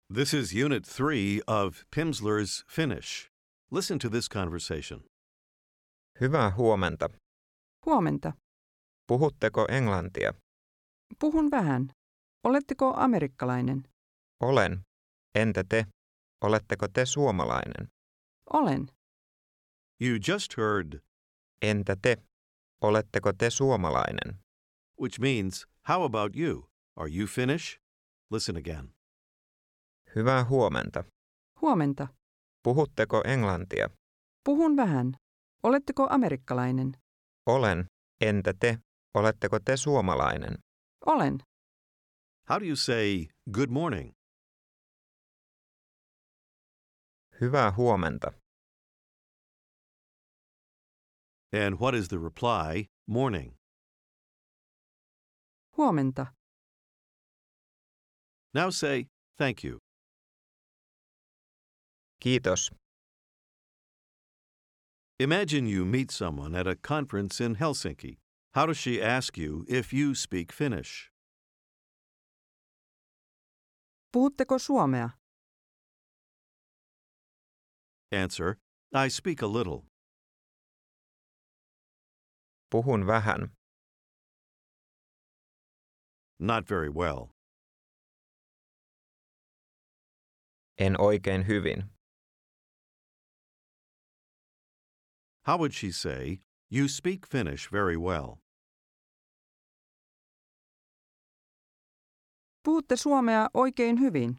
This is Unit 3 of Pimsleur's Finnish. Listen to this conversation. Hyvää huomenta. Huomenta. Puhutteko englantia? Puhun vähän. Oletteko amerikkalainen? Olen. Entä te? Oletteko te suomalainen? Olen. You just heard, Entä te? Oletteko te suomalainen? which means, how about you? Are you Finnish? Listen again. Hyvää huomenta. Huomenta. Puhutteko englantia? Puhun vähän. Oletteko amerikkalainen? Olen. Entä te? Oletteko te suomalainen? Olen. How do you say good morning? Hyvää huomenta. And what is the reply? Morning. Huomenta. Now say thank you. Kiitos. Imagine you meet someone at a conference in Helsinki. How does she ask you if you speak Finnish? Puhutteko suomea? Answer, I speak a little. Puhun vähän. Not very well. En oikein hyvin. How would she say, you speak Finnish very well? Puhutte suomea oikein hyvin.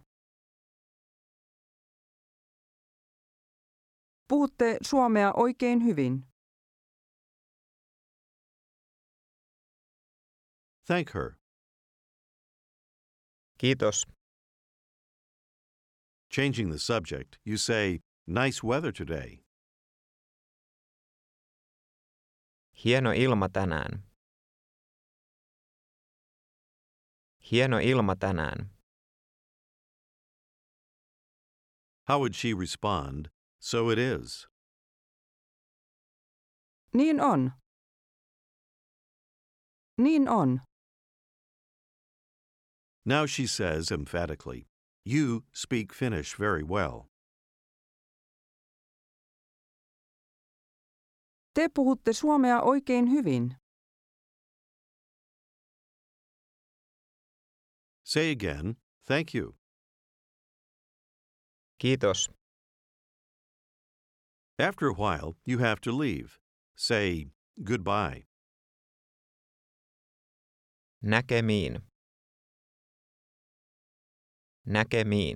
Puhutte suomea oikein hyvin. Thank her. Kiitos. Changing the subject, you say, nice weather today. Hieno ilma tänään. Hieno ilma tänään. How would she respond? So it is. Niin on. Niin on. Now she says emphatically, you speak Finnish very well. Te puhutte suomea oikein hyvin. Say again, thank you. Kiitos. After a while, you have to leave. Say goodbye. Näkemiin. Näkemiin.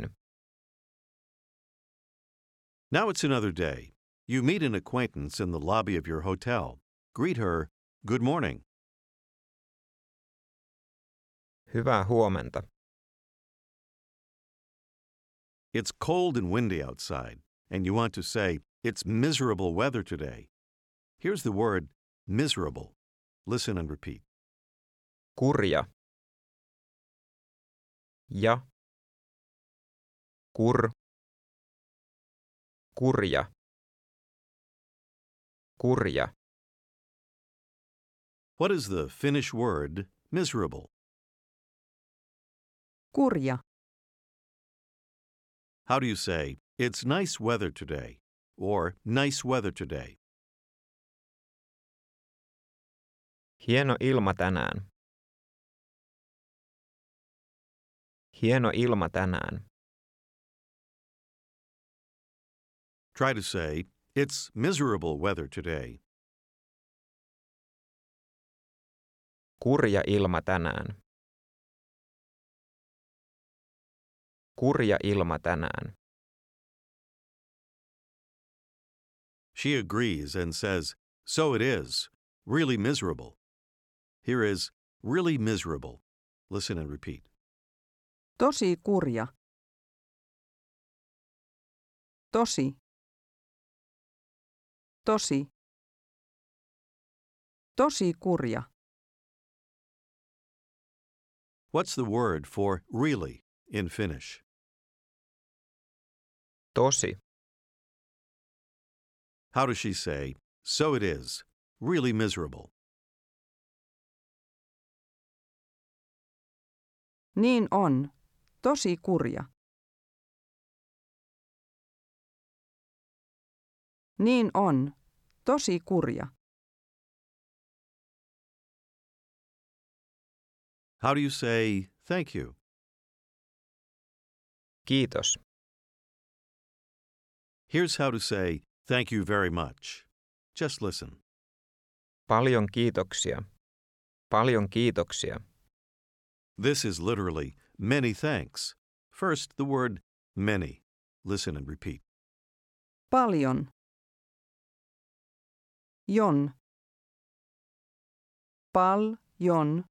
Now it's another day. You meet an acquaintance in the lobby of your hotel. Greet her, good morning. Hyvää huomenta. It's cold and windy outside, and you want to say, it's miserable weather today. Here's the word miserable. Listen and repeat. Kurja. Ja. Kurja. Kurja. What is the Finnish word miserable? Kurja. How do you say, it's nice weather today, or nice weather today? Hieno ilma tänään. Hieno ilma tänään. Try to say, it's miserable weather today. Kurja ilma tänään. Kurja ilma tänään. She agrees and says, so it is, really miserable. Here is really miserable. Listen and repeat. Tosi kurja. Tosi. Tosi. Tosi kurja. What's the word for really in Finnish? Tosi. How does she say, so it is, really miserable? Niin on. Tosi kurja. Niin on. Tosi kurja. How do you say thank you? Kiitos. Here's how to say thank you very much. Just listen. Paljon kiitoksia. Paljon kiitoksia. This is literally many thanks. First, the word many. Listen and repeat. Paljon. Jon. Paljon.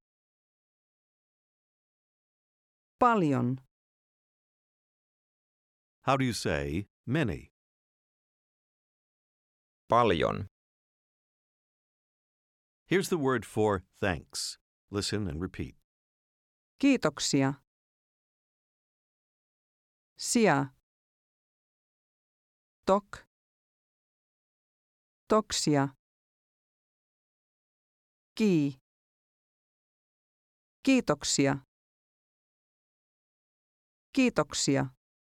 Paljon. How do you say many? Paljon. Here's the word for thanks. Listen and repeat. Kiitoksia. Sia. Tok. Toksia. Kiitoksia. Kiitoksia.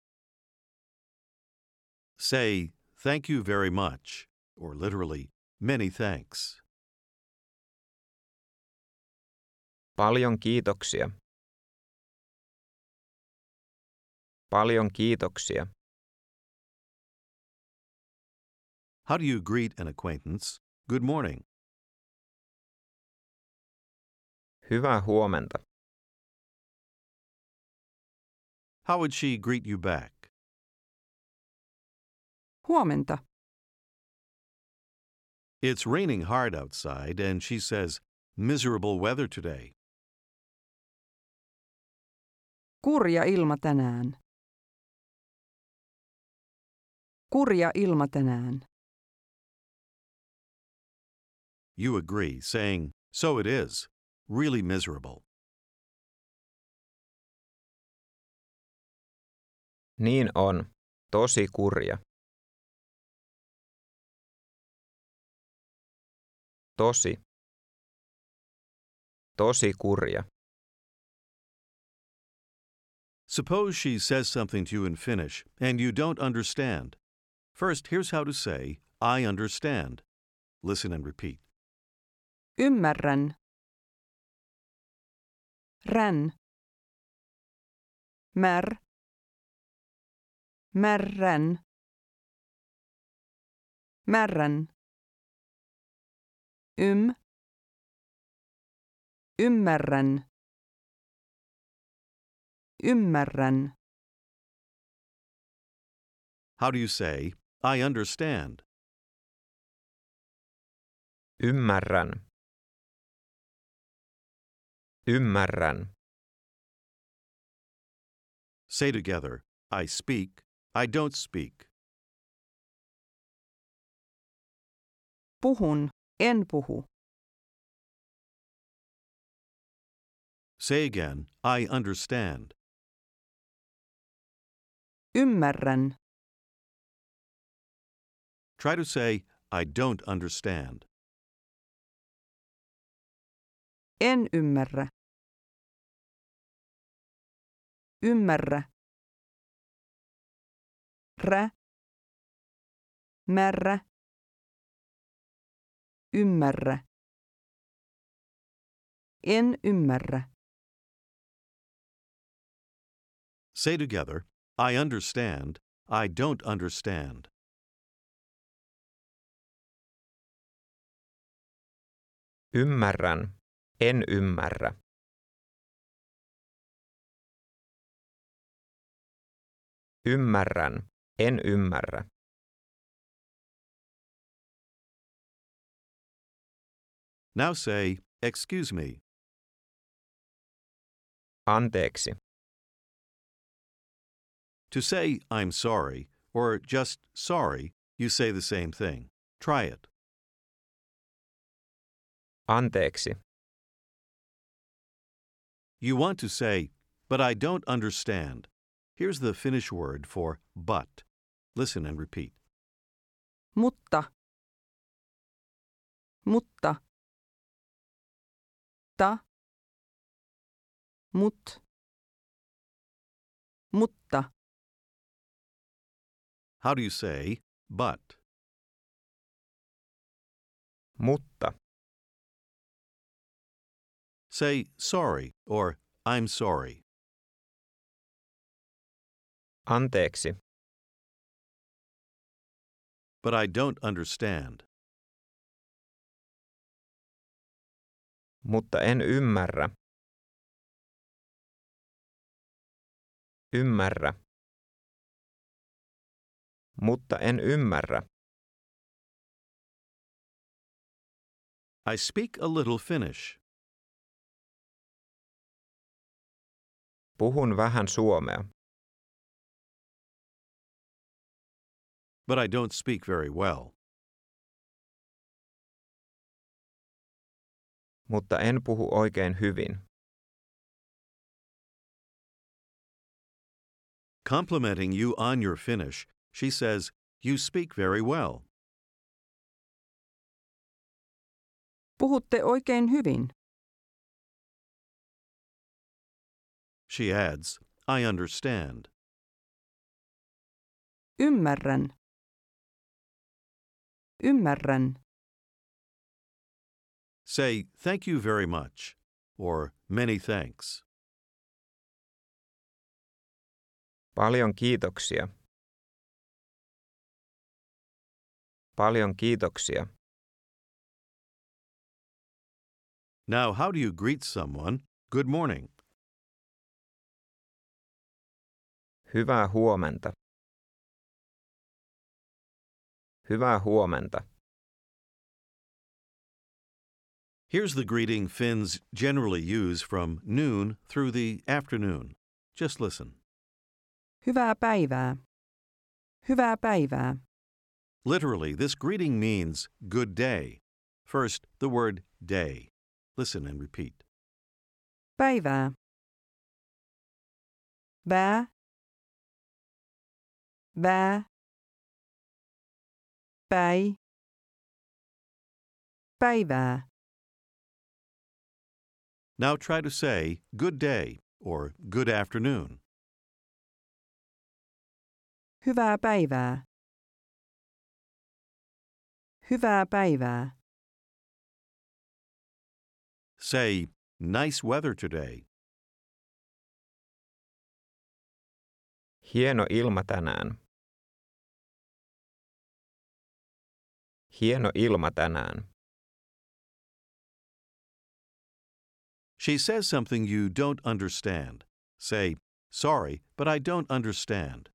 Say thank you very much, or literally many thanks. Paljon kiitoksia. Paljon kiitoksia. How do you greet an acquaintance? Good morning. Hyvää huomenta. How would she greet you back? Huomenta. It's raining hard outside, and she says, miserable weather today. Kurja ilma tänään. Kurja ilma tänään. You agree, saying, so it is. Really miserable. Niin on. Tosi kurja. Tosi. Tosi kurja. Suppose she says something to you in Finnish, and you don't understand. First, here's how to say, I understand. Listen and repeat. Ymmärrän. Rän. Märrän. Märrän. Ymmärrän. Ymmärrän. How do you say, I understand? Ymmärrän. Ymmärrän. Say together, I speak, I don't speak. Puhun, en puhu. Say again, I understand. Ymmärrän. Try to say, I don't understand. En ymmärrä. Ymmärrä. Märrä. Ymmärrä. En ymmärrä. Say together, I understand, I don't understand. Ymmärrän. En ymmärrä. Ymmärrän. En ymmärrä. Now say, excuse me. Anteeksi. To say, I'm sorry, or just sorry, you say the same thing. Try it. Anteeksi. You want to say, but I don't understand. Here's the Finnish word for but. Listen and repeat. Mutta. Mutta. How do you say but? Mutta. Say sorry or I'm sorry. Anteeksi. But I don't understand. Mutta en ymmärrä. Ymmärrä. Mutta en ymmärrä. I speak a little Finnish. Puhun vähän suomea. But I don't speak very well. Mutta en puhu oikein hyvin. Complimenting you on your Finnish, she says, "You speak very well." Puhutte oikein hyvin. She adds, "I understand." Ymmärrän. Ymmärrän. Say thank you very much or many thanks. Paljon kiitoksia. Paljon kiitoksia. Now, how do you greet someone? Good morning. Hyvää huomenta. Hyvää huomenta. Here's the greeting Finns generally use from noon through the afternoon. Just listen. Hyvää päivää. Hyvää päivää. Literally, this greeting means good day. First, the word day. Listen and repeat. Päivää. Vää. Vää. Päi. Päivää. Now try to say good day or good afternoon. Hyvää päivää. Hyvää päivää. Say nice weather today. Hieno ilma tänään. Hieno ilma tänään. She says something you don't understand. Say, sorry, but I don't understand.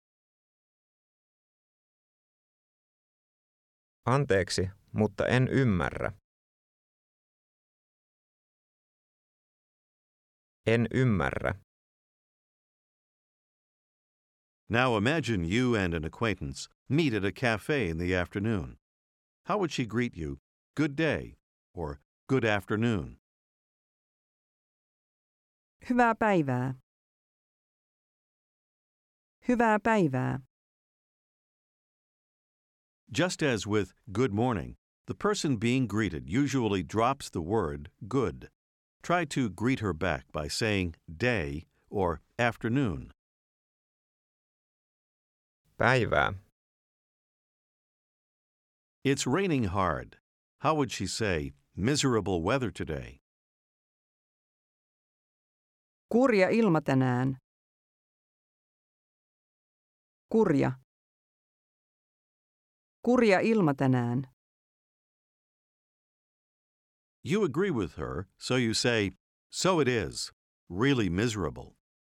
Anteeksi, mutta en ymmärrä. En ymmärrä. Now imagine you and an acquaintance meet at a cafe in the afternoon. How would she greet you? Good day or good afternoon? Hyvää päivää. Hyvää päivää. Just as with good morning, the person being greeted usually drops the word good. Try to greet her back by saying day or afternoon. Päivää. It's raining hard. How would she say miserable weather today? Kurja ilma tänään. Kurja. Kurja ilma tänään. You agree with her, so you say, so it is, really miserable.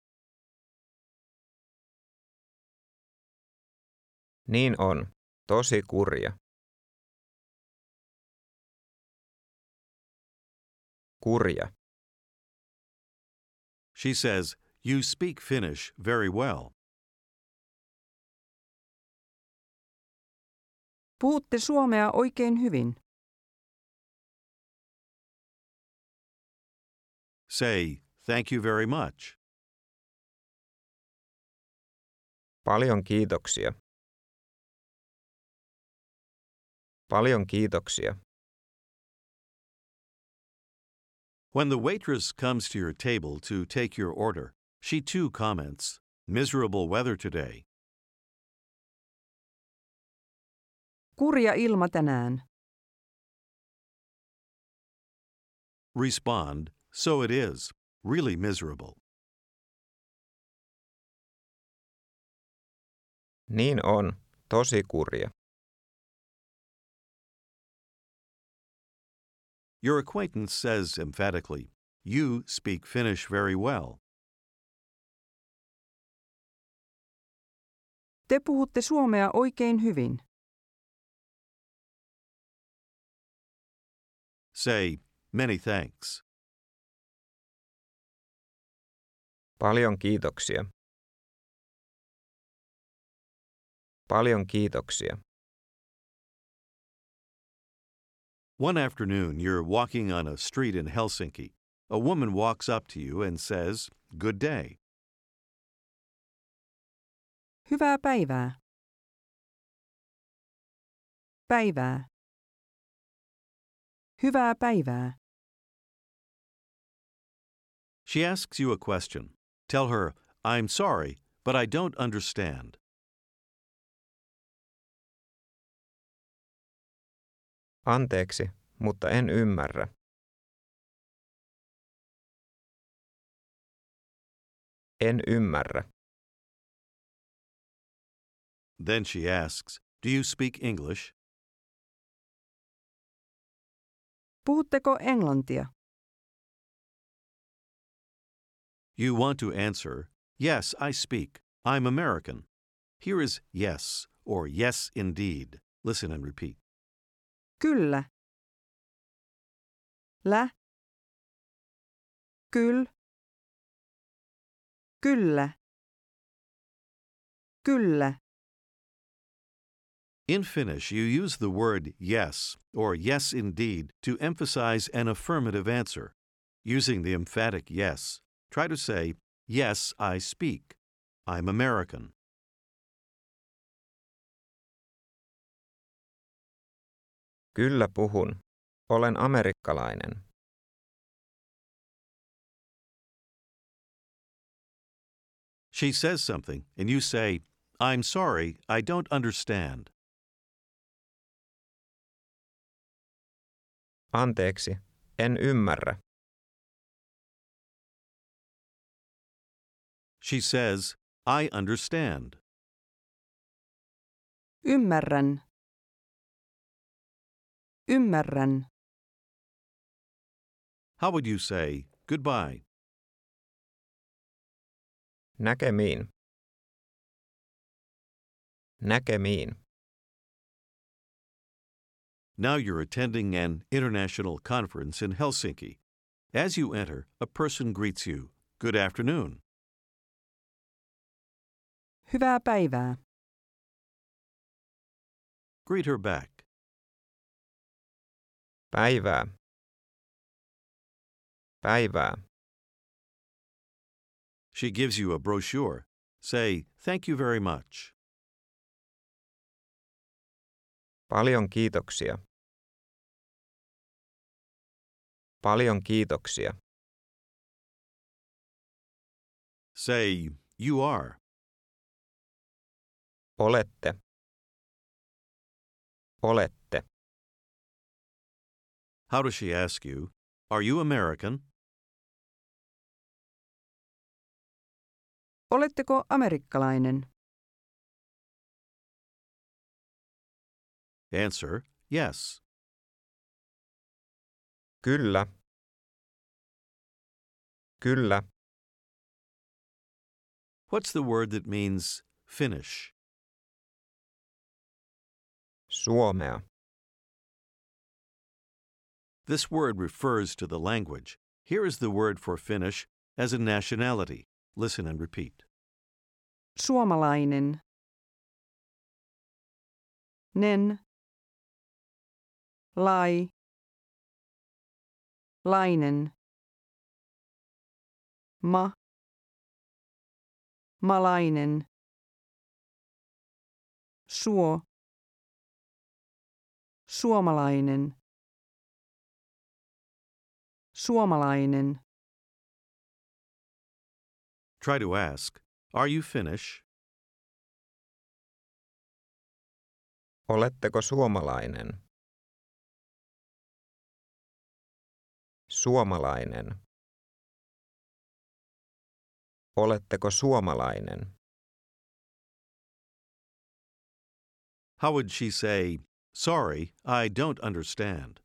Niin on. Tosi kurja. Kurja. She says, you speak Finnish very well. Puhutte suomea oikein hyvin. Say, thank you very much. Paljon kiitoksia. Paljon kiitoksia. When the waitress comes to your table to take your order, she too comments, miserable weather today. Kurja ilma tänään. Respond, so it is. Really miserable. Niin on, tosi kurja. Your acquaintance says emphatically, "You speak Finnish very well." Te puhutte suomea oikein hyvin. Say, "Many thanks." Paljon kiitoksia. Paljon kiitoksia. One afternoon, you're walking on a street in Helsinki. A woman walks up to you and says, "Good day." Hyvää päivää. Päivää. Hyvää päivää. She asks you a question. Tell her, "I'm sorry, but I don't understand." Anteeksi, mutta en ymmärrä. En ymmärrä. Then she asks, "Do you speak English?" Puhutteko englantia? You want to answer, "Yes, I speak. I'm American." Here is yes or yes indeed. Listen and repeat. Kyllä. Lä. Kyl. Kyllä. Kyllä. In Finnish, you use the word yes or yes indeed to emphasize an affirmative answer. Using the emphatic yes, try to say, "Yes, I speak. I'm American." Kyllä puhun. Olen amerikkalainen. She says something, and you say, "I'm sorry, I don't understand." Anteeksi, en ymmärrä. She says, "I understand." Ymmärrän. Ymmärrän. How would you say, "Goodbye"? Näkemiin. Näkemiin. Now you're attending an international conference in Helsinki. As you enter, a person greets you. "Good afternoon." Hyvää päivää. Greet her back. Päivää. Päivää. She gives you a brochure. Say, "Thank you very much." Paljon kiitoksia. Paljon kiitoksia. Say, "You are." Olette. Olette. How does she ask you? "Are you American?" Oletteko amerikkalainen? Answer, "Yes." Kyllä. Kyllä. What's the word that means finish? Suomea. This word refers to the language. Here is the word for Finnish as a nationality. Listen and repeat. Suomalainen. Nen. Lai. Lainen. Ma. Malainen. Suo. Suomalainen. Suomalainen. Try to ask, "Are you Finnish?" Oletteko suomalainen? Suomalainen. Oletteko suomalainen? How would she say, "Sorry, I don't understand"?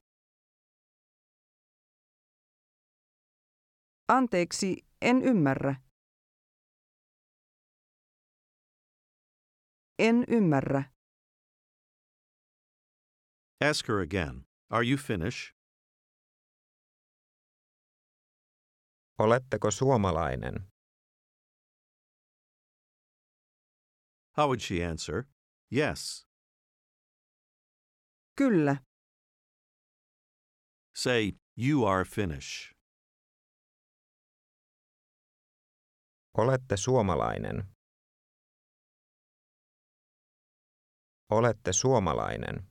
Anteeksi, en ymmärrä. En ymmärrä. Ask her again. Are you Finnish? Oletteko suomalainen? How would she answer? Yes. Kyllä. Say, "You are Finnish." Olette suomalainen. Olette suomalainen.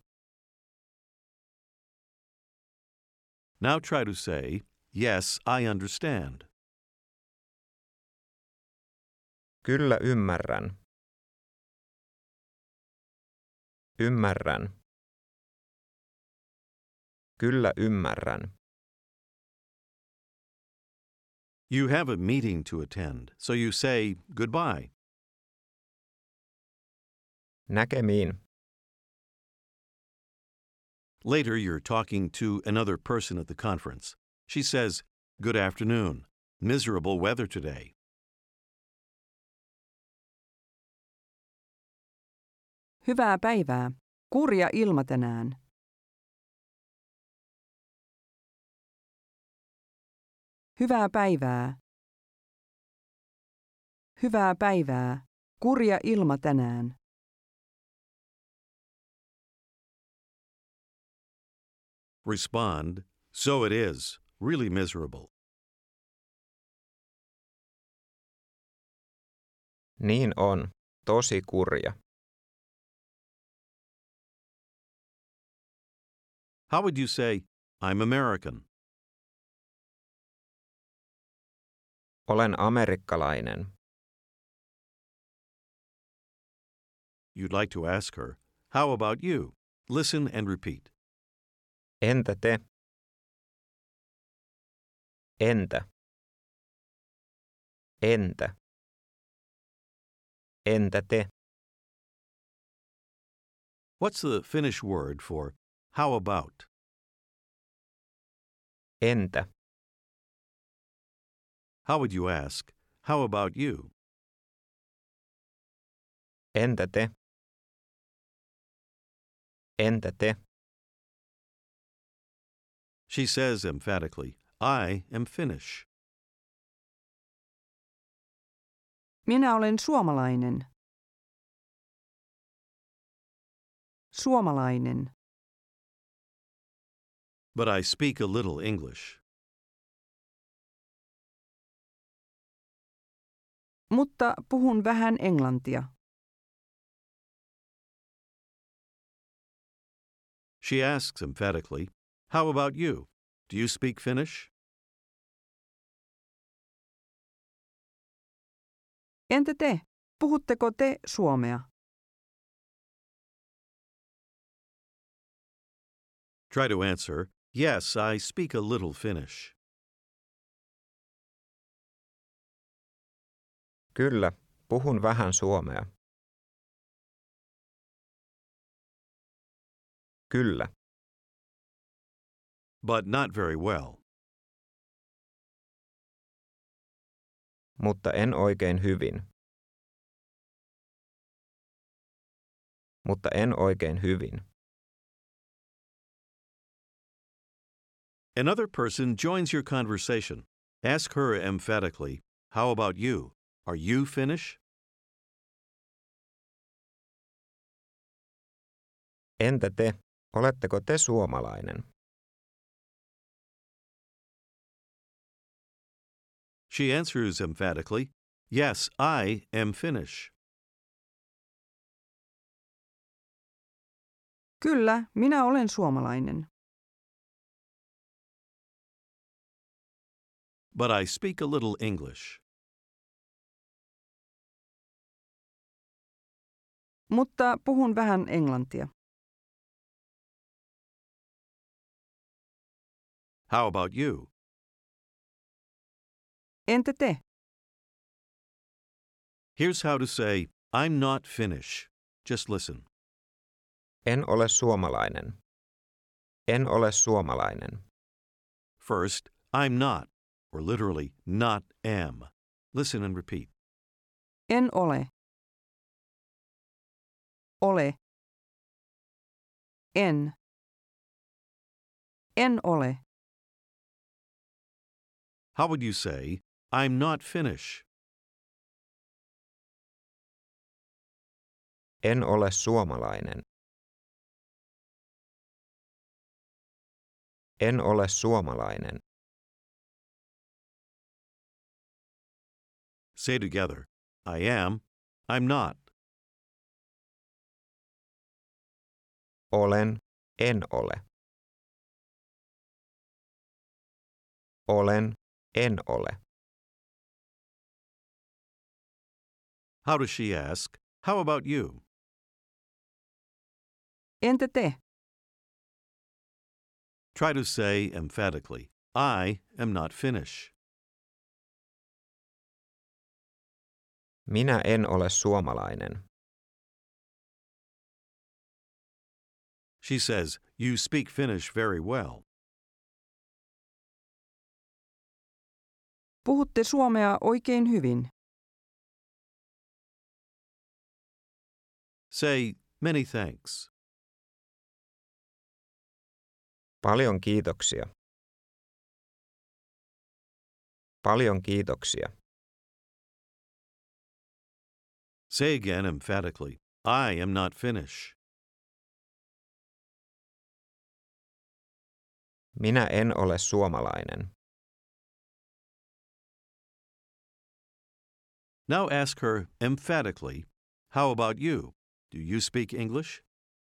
Now try to say, "Yes, I understand." Kyllä ymmärrän. Ymmärrän. Kyllä ymmärrän. You have a meeting to attend, so you say goodbye. Näkemiin. Later, you're talking to another person at the conference. She says, "Good afternoon. Miserable weather today." Hyvää päivää. Kurja ilma tänään. Hyvää päivää. Hyvää päivää. Kurja ilma tänään. Respond, "So it is. Really miserable." Niin on. Tosi kurja. How would you say, "I'm American"? Olen amerikkalainen. You'd like to ask her, "How about you?" Listen and repeat. Entä te? Entä? Entä? Entä te? What's the Finnish word for "how about"? Entä? How would you ask, "How about you"? Entä te? Entä te? She says emphatically, "I am Finnish." Minä olen suomalainen. Suomalainen. But I speak a little English. Mutta puhun vähän englantia. She asks emphatically, "How about you? Do you speak Finnish?" Entä te? Puhutteko te suomea? Try to answer, "Yes, I speak a little Finnish." Kyllä, puhun vähän suomea. Kyllä, But not very well. mutta en oikein hyvin. Mutta en oikein hyvin. Another person joins your conversation. Ask her emphatically, "How about you? Are you Finnish?" Entä te? Oletteko te suomalainen? She answers emphatically, "Yes, I am Finnish." Kyllä, minä olen suomalainen. But I speak a little English. Mutta puhun vähän englantia. How about you? Entä te? Here's how to say, I'm not Finnish. Just listen. En ole suomalainen. En ole suomalainen. First, I'm not, or literally, not am. Listen and repeat. En ole. Ole. En. En ole. How would you say, I'm not Finnish? En ole suomalainen. En ole suomalainen. Say together, I am, I'm not. Olen, en ole. Olen, en ole. How does she ask, how about you? Entä te? Try to say emphatically, I am not Finnish. Minä en ole suomalainen. She says, you speak Finnish very well. Puhutte suomea oikein hyvin. Say, many thanks. Paljon kiitoksia. Paljon kiitoksia. Say again emphatically, I am not Finnish. Minä en ole suomalainen. Now ask her emphatically, how about you? Do you speak English?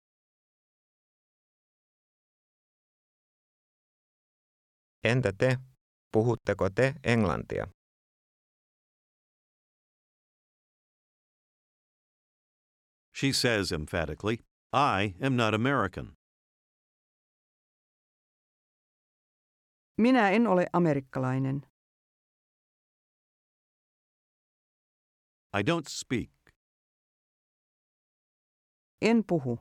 Entä te? Puhutteko te englantia? She says emphatically, I am not American. Minä en ole amerikkalainen. I don't speak. En puhu.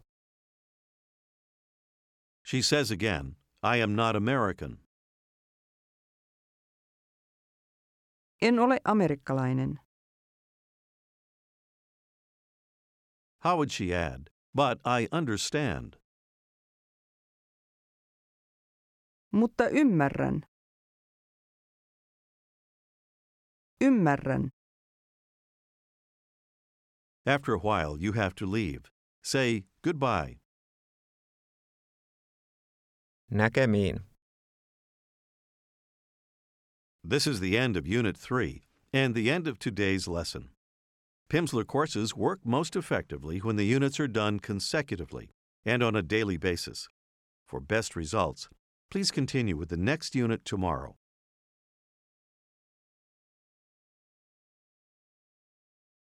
She says again, I am not American. En ole amerikkalainen. How would she add, but I understand? Mutta ymmärrän. Ymmärrän. After a while, you have to leave. Say goodbye. Näkemiin. This is the end of Unit 3 and the end of today's lesson. Pimsleur courses work most effectively when the units are done consecutively and on a daily basis. For best results, please continue with the next unit tomorrow.